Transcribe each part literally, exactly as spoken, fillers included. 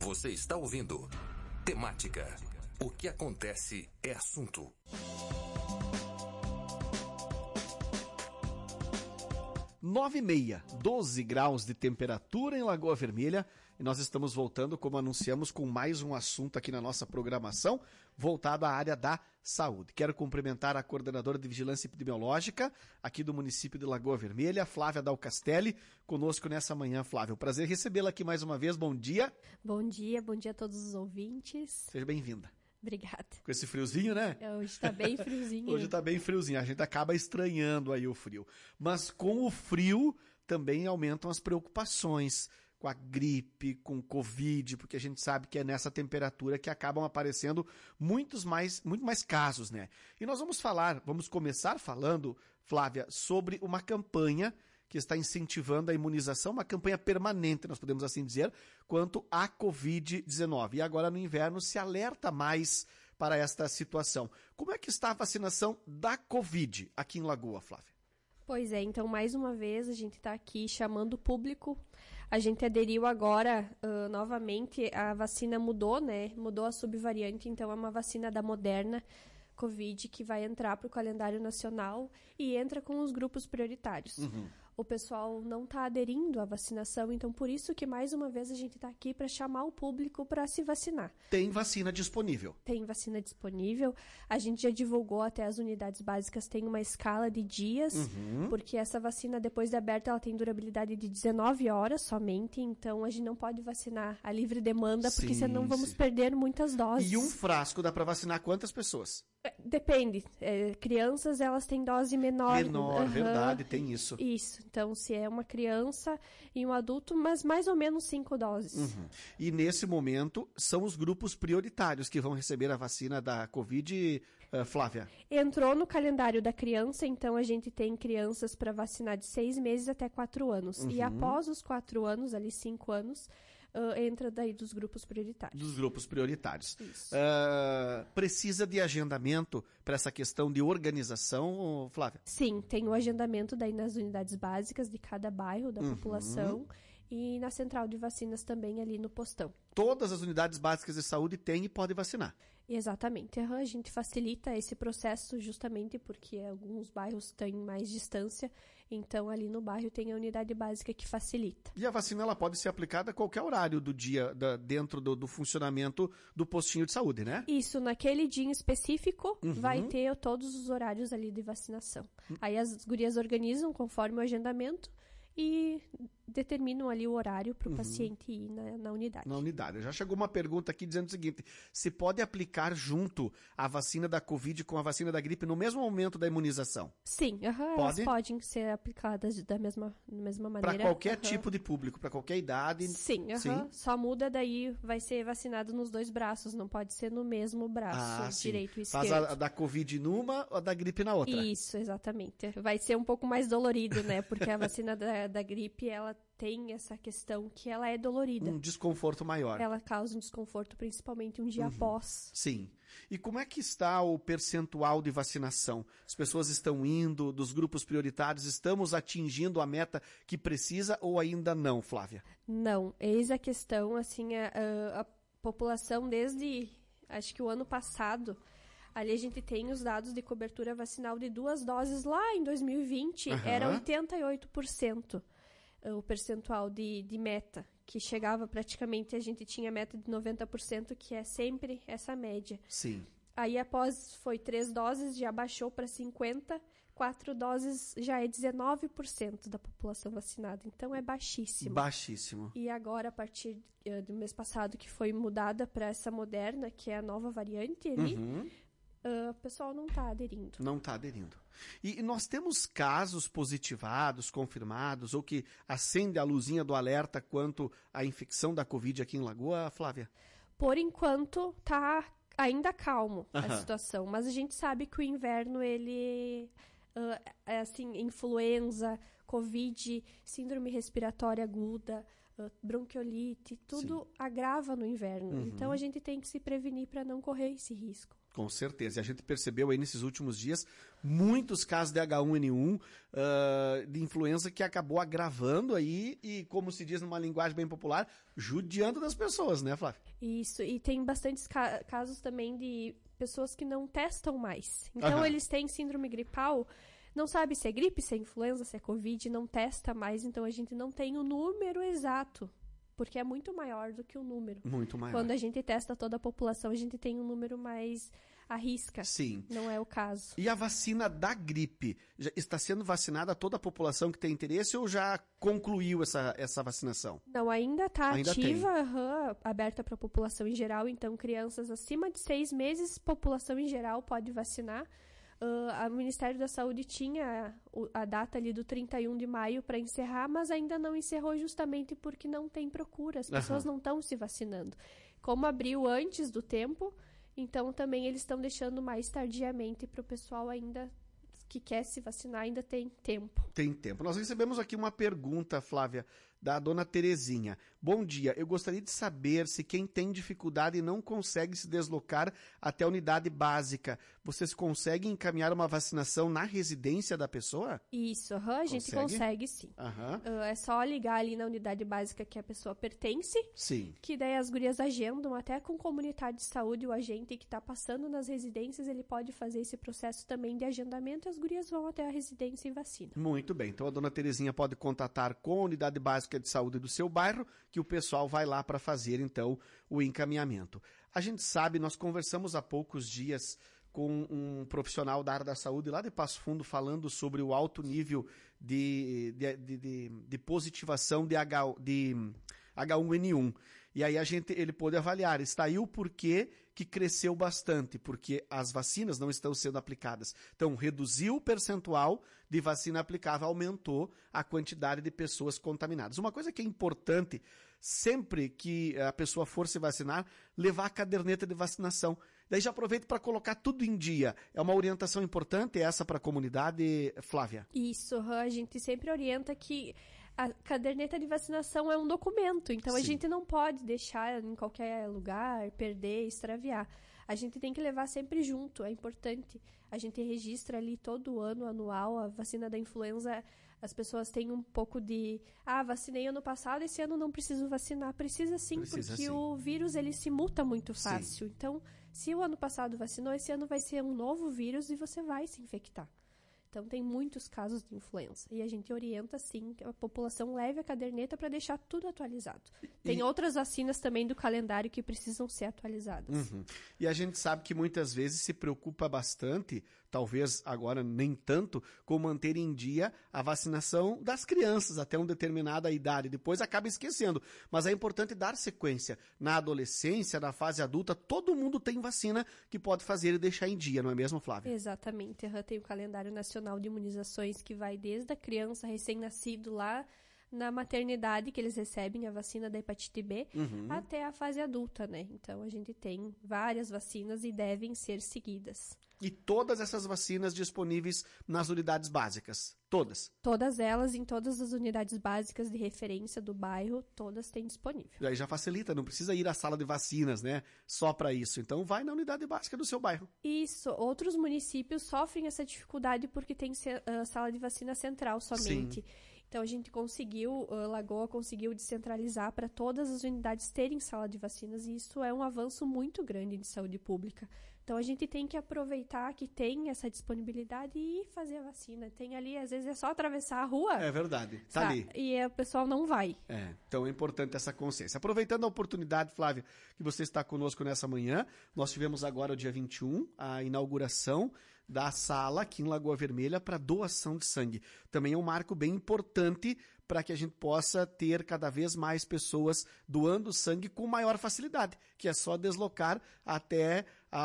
Você está ouvindo Temática. O que acontece é assunto. nove e meia, doze graus de temperatura em Lagoa Vermelha, e nós estamos voltando, como anunciamos, com mais um assunto aqui na nossa programação, voltado à área da saúde. Quero cumprimentar a coordenadora de Vigilância Epidemiológica aqui do município de Lagoa Vermelha, Flávia Dal Castelli, conosco nessa manhã. Flávia, prazer recebê-la aqui mais uma vez, bom dia. Bom dia, bom dia a todos os ouvintes. Seja bem-vinda. Obrigada. Com esse friozinho, né? Hoje tá bem friozinho. Hoje tá bem friozinho, a gente acaba estranhando aí o frio. Mas com o frio também aumentam as preocupações com a gripe, com o Covid, porque a gente sabe que é nessa temperatura que acabam aparecendo muitos mais, muito mais casos, né? E nós vamos falar, vamos começar falando, Flávia, sobre uma campanha que está incentivando a imunização, uma campanha permanente, nós podemos assim dizer, quanto à covid dezenove. E agora no inverno se alerta mais para esta situação. Como é que está a vacinação da Covid aqui em Lagoa, Flávia? Pois é, então mais uma vez a gente está aqui chamando o público. A gente aderiu agora uh, novamente, a vacina mudou, né? Mudou a subvariante, então é uma vacina da Moderna Covid que vai entrar para o calendário nacional e entra com os grupos prioritários. Uhum. O pessoal não está aderindo à vacinação, então por isso que mais uma vez a gente está aqui para chamar o público para se vacinar. Tem vacina disponível? Tem vacina disponível. A gente já divulgou até as unidades básicas, tem uma escala de dias, uhum. porque essa vacina depois de aberta ela tem durabilidade de dezenove horas somente, então a gente não pode vacinar a livre demanda, porque sim, senão vamos sim. perder muitas doses. E um frasco dá para vacinar quantas pessoas? Depende. É, crianças, elas têm dose menor. Menor, uhum. verdade, tem isso. Isso. Então, se é uma criança e um adulto, mas mais ou menos cinco doses. Uhum. E nesse momento, são os grupos prioritários que vão receber a vacina da Covid, uh, Flávia? Entrou no calendário da criança, então a gente tem crianças para vacinar de seis meses até quatro anos. Uhum. E após os quatro anos, ali cinco anos, Uh, entra daí dos grupos prioritários. Dos grupos prioritários. Isso. Uh, precisa de agendamento para essa questão de organização, Flávia? Sim, tem o agendamento daí nas unidades básicas de cada bairro da uhum. população e na central de vacinas também ali no postão. Todas as unidades básicas de saúde têm e podem vacinar. Exatamente. A gente facilita esse processo justamente porque alguns bairros têm mais distância, então ali no bairro tem a unidade básica que facilita. E a vacina ela pode ser aplicada a qualquer horário do dia, da, dentro do, do funcionamento do postinho de saúde, né? Isso, naquele dia em específico uhum. vai ter todos os horários ali de vacinação. Uhum. Aí as gurias organizam conforme o agendamento e determinam ali o horário para o uhum. paciente ir na, na unidade. Na unidade. Já chegou uma pergunta aqui dizendo o seguinte, se pode aplicar junto a vacina da Covid com a vacina da gripe no mesmo momento da imunização? Sim, uhum, elas podem ser aplicadas da mesma, da mesma maneira. Para qualquer uhum. tipo de público, para qualquer idade? Sim, uhum. sim, só muda daí, vai ser vacinado nos dois braços, não pode ser no mesmo braço, ah, direito e esquerdo. Faz a, a da Covid numa ou a da gripe na outra? Isso, exatamente. Vai ser um pouco mais dolorido, né, porque a vacina da, da gripe, ela tem essa questão que ela é dolorida. Um desconforto maior. Ela causa um desconforto, principalmente um dia uhum. após. Sim. E como é que está o percentual de vacinação? As pessoas estão indo, dos grupos prioritários, estamos atingindo a meta que precisa ou ainda não, Flávia? Não. Eis a questão, assim, a, a população desde, acho que o ano passado, ali a gente tem os dados de cobertura vacinal de duas doses lá em dois mil e vinte, uhum. era oitenta e oito por cento. O percentual de, de meta, que chegava praticamente, a gente tinha meta de noventa por cento, que é sempre essa média. Sim. Aí após, foi três doses, já baixou para cinquenta, quatro doses já é dezenove por cento da população vacinada, então é baixíssimo. Baixíssimo. E agora, a partir uh, do mês passado, que foi mudada para essa Moderna, que é a nova variante ali, uhum. Uh, o pessoal não está aderindo. Não está aderindo. E, e nós temos casos positivados, confirmados, ou que acende a luzinha do alerta quanto à infecção da Covid aqui em Lagoa, Flávia? Por enquanto, está ainda calmo uh-huh. a situação, mas a gente sabe que o inverno, ele... Uh, é assim, influenza, Covid, síndrome respiratória aguda, uh, bronquiolite, tudo Sim. agrava no inverno. Uhum. Então a gente tem que se prevenir para não correr esse risco. Com certeza. E a gente percebeu aí nesses últimos dias muitos casos de agá um ene um, uh, de influenza que acabou agravando aí e, como se diz numa linguagem bem popular, judiando das pessoas, né, Flávia? Isso, e tem bastantes ca- casos também de pessoas que não testam mais. Então, Aham. eles têm síndrome gripal, não sabe se é gripe, se é influenza, se é covid, não testa mais, então a gente não tem o número exato, porque é muito maior do que o número. Muito maior. Quando a gente testa toda a população, a gente tem um número mais à risca. Sim. Não é o caso. E a vacina da gripe? Já está sendo vacinada toda a população que tem interesse ou já concluiu essa, essa vacinação? Não, ainda está Ainda ativa, aham, aberta para a população em geral, então crianças acima de seis meses, população em geral pode vacinar. Uh, o Ministério da Saúde tinha a, a data ali do trinta e um de maio para encerrar, mas ainda não encerrou justamente porque não tem procura, as pessoas Aham. não estão se vacinando. Como abriu antes do tempo, então também eles estão deixando mais tardiamente para o pessoal ainda que quer se vacinar, ainda tem tempo. Tem tempo. Nós recebemos aqui uma pergunta, Flávia, da dona Terezinha. Bom dia, eu gostaria de saber se quem tem dificuldade e não consegue se deslocar até a unidade básica, vocês conseguem encaminhar uma vacinação na residência da pessoa? Isso, aham, a gente Consegue? consegue sim. Aham, Uh, é só ligar ali na unidade básica que a pessoa pertence, sim. que daí as gurias agendam, até com comunidade de saúde, o agente que está passando nas residências, ele pode fazer esse processo também de agendamento e as gurias vão até a residência e vacinam. Muito bem, então a dona Terezinha pode contatar com a unidade básica de saúde do seu bairro, que o pessoal vai lá para fazer, então, o encaminhamento. A gente sabe, nós conversamos há poucos dias com um profissional da área da saúde lá de Passo Fundo, falando sobre o alto nível de, de, de, de, de positivação de, H, de agá um ene um. E aí a gente, ele pôde avaliar, está aí o porquê que cresceu bastante, porque as vacinas não estão sendo aplicadas. Então, reduziu o percentual de vacina aplicável, aumentou a quantidade de pessoas contaminadas. Uma coisa que é importante, sempre que a pessoa for se vacinar, levar a caderneta de vacinação. Daí já aproveito para colocar tudo em dia. É uma orientação importante essa para a comunidade, Flávia? Isso, aham, a gente sempre orienta que a caderneta de vacinação é um documento, então a Sim. gente não pode deixar em qualquer lugar, perder, extraviar. A gente tem que levar sempre junto, é importante. A gente registra ali todo ano, anual, a vacina da influenza. As pessoas têm um pouco de, ah, vacinei ano passado, esse ano não preciso vacinar. Precisa sim, Precisa porque sim. o vírus ele se muta muito Sim. fácil. Então, se o ano passado vacinou, esse ano vai ser um novo vírus e você vai se infectar. Então, tem muitos casos de influenza. E a gente orienta, sim, que a população leve a caderneta para deixar tudo atualizado. Tem E- outras vacinas também do calendário que precisam ser atualizadas. Uhum. E a gente sabe que muitas vezes se preocupa bastante, talvez agora nem tanto, com manter em dia a vacinação das crianças até uma determinada idade. Depois acaba esquecendo. Mas é importante dar sequência. Na adolescência, na fase adulta, todo mundo tem vacina que pode fazer e deixar em dia, não é mesmo, Flávia? Exatamente. Uhum. Tem o calendário nacional de imunizações que vai desde a criança recém-nascido lá na maternidade, que eles recebem a vacina da hepatite B, Uhum. até a fase adulta, né? Então, a gente tem várias vacinas e devem ser seguidas. E todas essas vacinas disponíveis nas unidades básicas. Todas. Todas elas, em todas as unidades básicas de referência do bairro, todas têm disponível. E aí já facilita, não precisa ir à sala de vacinas, né? Só para isso. Então vai na unidade básica do seu bairro. Isso, outros municípios sofrem essa dificuldade porque tem ce- ah, sala de vacina central somente. Então a gente conseguiu, a Lagoa conseguiu descentralizar para todas as unidades terem sala de vacinas e isso é um avanço muito grande de saúde pública. Então a gente tem que aproveitar que tem essa disponibilidade e fazer a vacina. Tem ali, às vezes é só atravessar a rua. É verdade. Tá sa- ali. E o pessoal não vai. É, então é importante essa consciência. Aproveitando a oportunidade, Flávia, que você está conosco nessa manhã, nós tivemos agora, o dia vinte e um, a inauguração da sala aqui em Lagoa Vermelha para doação de sangue. Também é um marco bem importante para que a gente possa ter cada vez mais pessoas doando sangue com maior facilidade, que é só deslocar até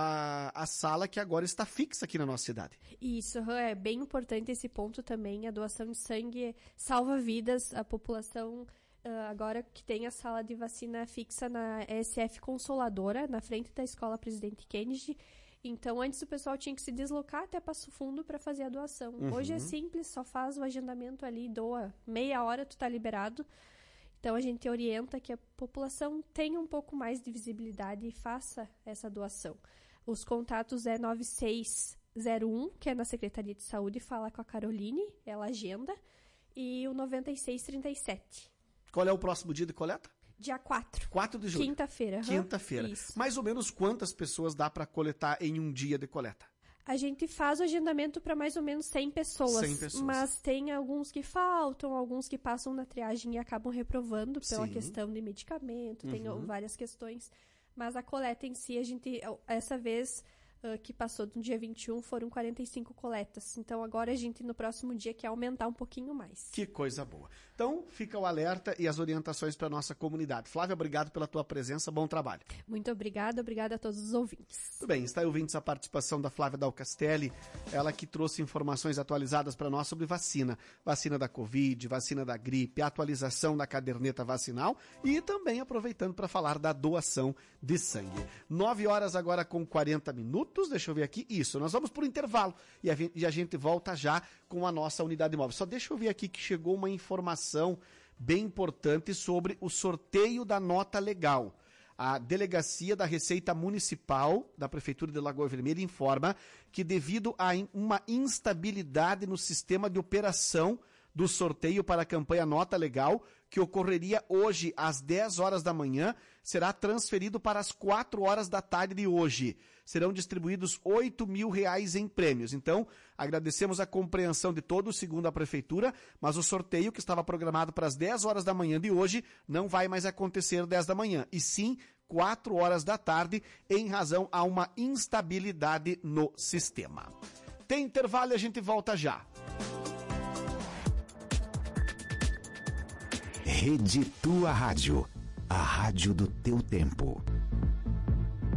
a, a sala que agora está fixa aqui na nossa cidade. Isso, aham, é bem importante esse ponto também. A doação de sangue salva vidas. A população, ah, agora que tem a sala de vacina fixa na E S F Consoladora, na frente da Escola Presidente Kennedy. Então, antes o pessoal tinha que se deslocar até Passo Fundo para fazer a doação. Hoje é simples, só faz o agendamento ali, doa. Meia hora tu tá liberado. Então, a gente orienta que a população tenha um pouco mais de visibilidade e faça essa doação. Os contatos é nove seis zero um, que é na Secretaria de Saúde, fala com a Caroline, ela agenda, e o nove seis três sete. Qual é o próximo dia de coleta? Dia quatro. quatro de julho. Quinta-feira. Uhum. Quinta-feira. Isso. Mais ou menos quantas pessoas dá para coletar em um dia de coleta? A gente faz o agendamento para mais ou menos cem pessoas, cem pessoas. Mas tem alguns que faltam, alguns que passam na triagem e acabam reprovando pela Sim. questão de medicamento, Uhum. tem várias questões. Mas a coleta em si, a gente, essa vez uh, que passou do dia vinte e um, foram quarenta e cinco coletas. Então agora a gente, no próximo dia, quer aumentar um pouquinho mais. Que coisa boa. Então, fica o alerta e as orientações para a nossa comunidade. Flávia, obrigado pela tua presença, bom trabalho. Muito obrigada, obrigada a todos os ouvintes. Tudo bem, está aí ouvindo a participação da Flávia Dal Castelli, ela que trouxe informações atualizadas para nós sobre vacina. Vacina da Covid, vacina da gripe, atualização da caderneta vacinal e também aproveitando para falar da doação de sangue. nove horas agora com quarenta minutos, deixa eu ver aqui, isso, nós vamos para o intervalo e a, e a gente volta já com a nossa unidade móvel. Só deixa eu ver aqui que chegou uma informação bem importante sobre o sorteio da nota legal. A Delegacia da Receita Municipal da Prefeitura de Lagoa Vermelha informa que devido a uma instabilidade no sistema de operação do sorteio para a campanha Nota Legal, que ocorreria hoje às dez horas da manhã, será transferido para as quatro horas da tarde de hoje. Serão distribuídos oito mil reais em prêmios. Então, agradecemos a compreensão de todos, segundo a Prefeitura, mas o sorteio que estava programado para as dez horas da manhã de hoje não vai mais acontecer dez da manhã, e sim quatro horas da tarde, em razão a uma instabilidade no sistema. Tem intervalo e a gente volta já. Rede Tua Rádio, a rádio do teu tempo.